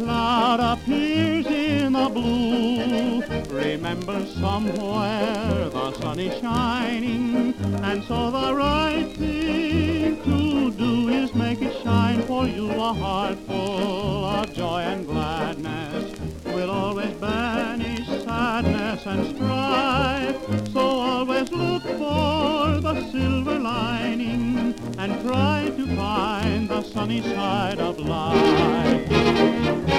cloud appears in the blue, remember somewhere the sun is shining, and so the right thing to do is make it shine for you. A heart full of joy and gladness will always banish sadness and strife. So always look for the silver lining and try to find the sunny side of life.